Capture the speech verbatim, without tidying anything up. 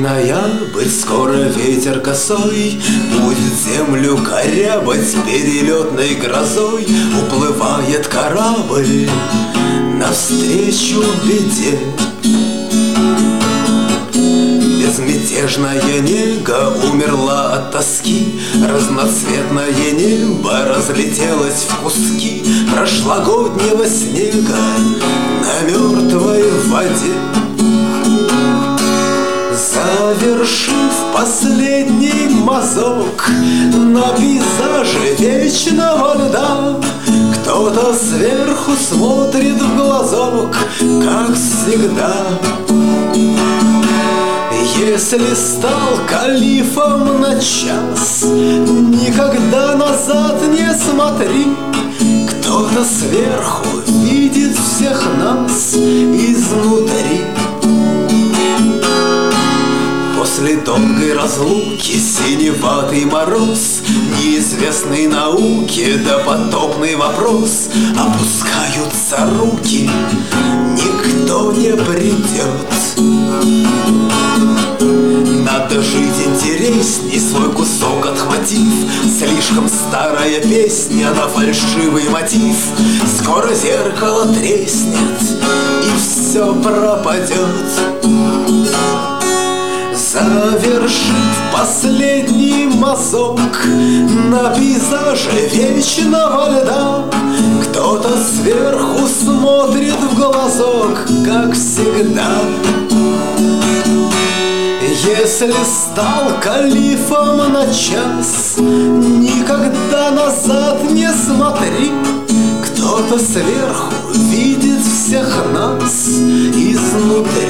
ноябрь, скоро ветер косой будет землю корябать перелетной грозой. Уплывает корабль навстречу беде. Безмятежная нега умерла от тоски, разноцветное небо разлетелось в куски прошлогоднего снега на мертвой воде. Завершив последний мазок на пейзаже вечного льда, кто-то сверху смотрит в глазок, как всегда. Если стал калифом на час, никогда назад не смотри. Кто-то сверху видит всех нас изнутри. После долгой разлуки синеватый мороз, неизвестный науке допотопный вопрос. Опускаются руки, никто не придет. Надо жить интересней, свой кусок отхватив. Слишком старая песня на фальшивый мотив. Скоро зеркало треснет и все пропадет. Завершив последний мазок на пейзаже вечного льда, кто-то сверху смотрит в глазок, как всегда. Если стал калифом на час, никогда назад не смотри. Кто-то сверху видит всех нас изнутри.